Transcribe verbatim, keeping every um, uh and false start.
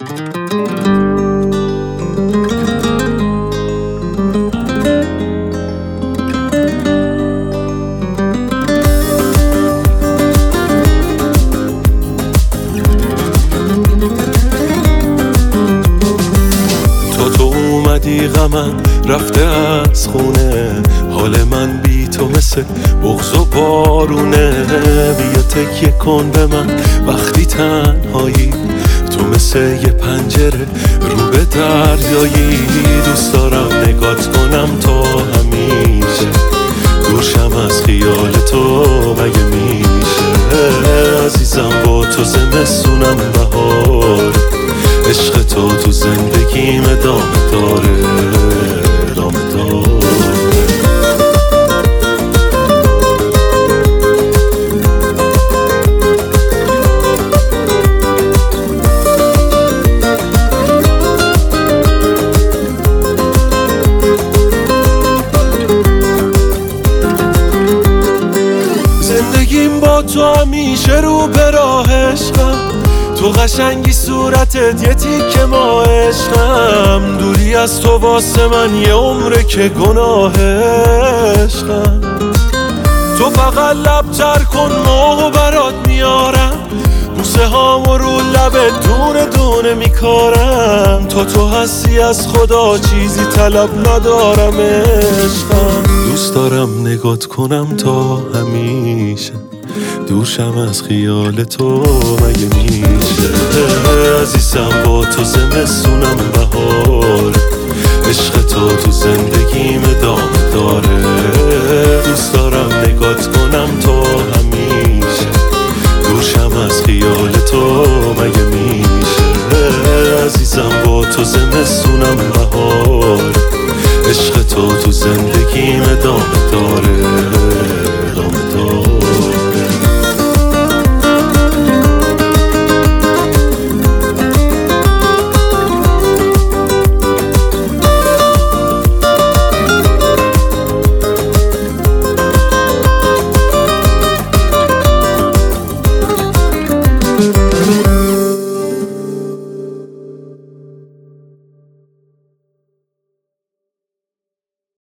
غمم رفته از خونه، حال من بی تو مثل بغض و بارونه. بیا تکیه کن به من وقتی تنهایی، تو مثل یه پنجره رو به دریایی. دوست دارم نگات کنم تا همیشه، دورشم از خیال تو مگه میشه. عزیزم با تو زمستونم بهار، عشق تو تو زندگیم ادامه داره، ادامه داره. زندگیم با تو همیشه رو به راه عشقم، تو قشنگی صورتت یه تیکه ما عشقم. دوری از تو واسه من یه عمره که گناه عشقم. تو فقط لب تر کن ماهو برات میارم، بوسه هامو رو لبت دونه دونه میکارم. تا تو هستی از خدا چیزی طلب ندارم عشقم. دوست دارم نگات کنم تا همیشه، دورشم از خیال تو مگه میشه. عزیزم با تو زمستونم بهار، عشق تو تو زندگیم ادامه داره. دوست دارم نگات کنم تا همیشه، دورشم از خیال تو مگه میشه. عزیزم با تو زمستونم بهار، عشق تو تو زندگیم